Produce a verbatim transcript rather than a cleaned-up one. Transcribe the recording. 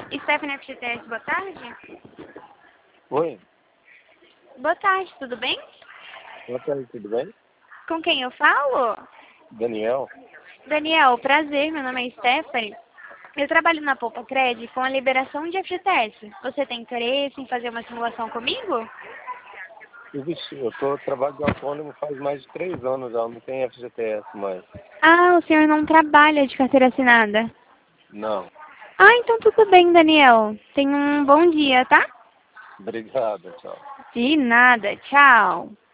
Stephanie F G T S, boa tarde. Oi, Boa tarde, tudo bem? boa tarde, tudo bem? Com quem eu falo? Daniel? Daniel, prazer, meu nome é Stephanie. Eu trabalho na Poupa Cred com a liberação de F G T S. Você tem interesse em fazer uma simulação comigo? Eu eu tô trabalho de autônomo faz mais de três anos já, não tem F G T S mais. Ah, o senhor não trabalha de carteira assinada. Não. Ah, então tudo bem, Daniel. Tenha um bom dia, tá? Obrigado, tchau. De nada, tchau.